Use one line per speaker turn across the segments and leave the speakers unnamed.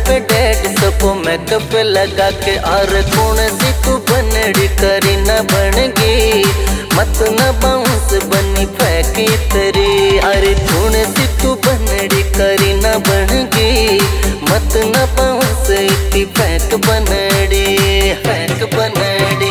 पे 150 को मेकअप लगा के। और कौन सी तू बनड़ी करी न बनगी, मत न बाउंस बनी फेंकी तेरी। अरे कौन सी तू बनड़ी करी न बनगी, मत न बाउंस इतनी फेंक बनड़ी, फेंक बनड़ी।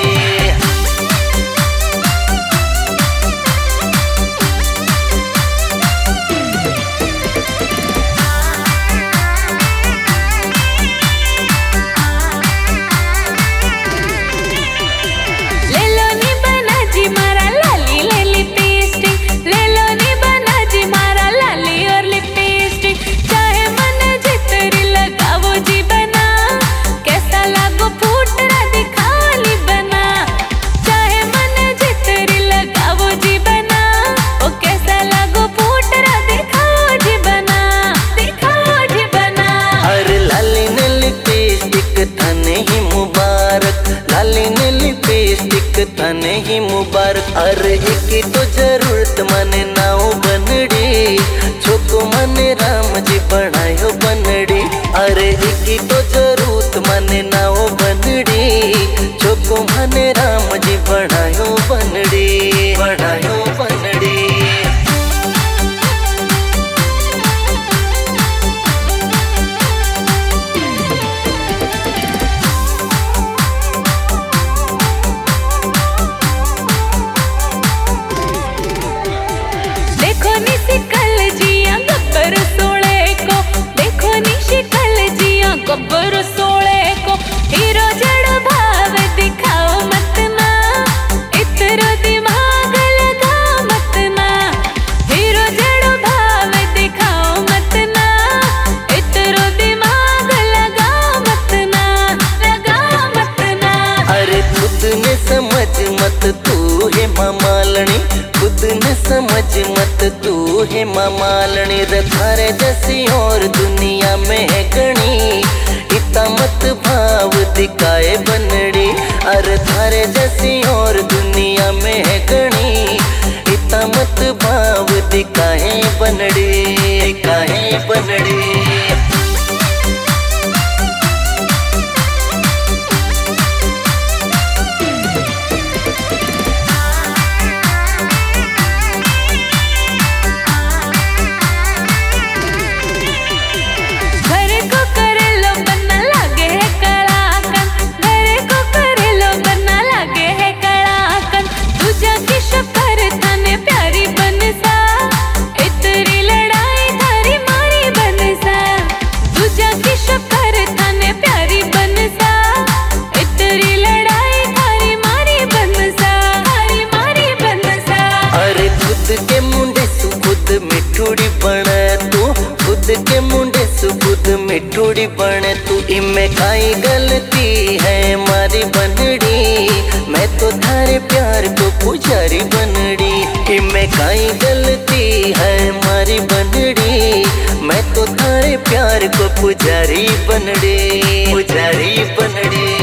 तने ही मुबारक। अरे एक तो जरूरत मने नाव बनड़ी, छोको मने राम जी बनायो बनड़ी। अरे एक तो जरूरत मने नाव बनड़ी, छोको मने राम जी बनायो बनड़ी, बनायो बनड़ी।
गब्बर सोले को हीरो जड़ भाव दिखाओ मत ना, इतरो दिमाग लगाओ मत ना। हीरो जड़ भाव दिखाओ मत ना, इतरो दिमाग लगाओ मत ना, लगाओ मत ना।
अरे खुद ने समझ मत तू है मामालनी, खुद ने समझ मत तू है मामालनी। रखारे जैसी और दुनिया में है गणी, इतना मत भाव दिखाए बनड़ी। अरे थारे जैसी और दुनिया में है गणी, इतना मत भाव दिखाए बनड़ी, दिखाए बनड़ी। मिठूड़ी बने तू, खुद के मुंडे से खुद मिठूड़ी बने तू। इनमें काई गलती है मारी बनड़ी, मैं तो थारे प्यार को पुजारी बनड़ी। इनमें काई गलती है मारी बनड़ी, मैं तो थारे प्यार को पुजारी बनड़ी, पुजारी बनड़ी।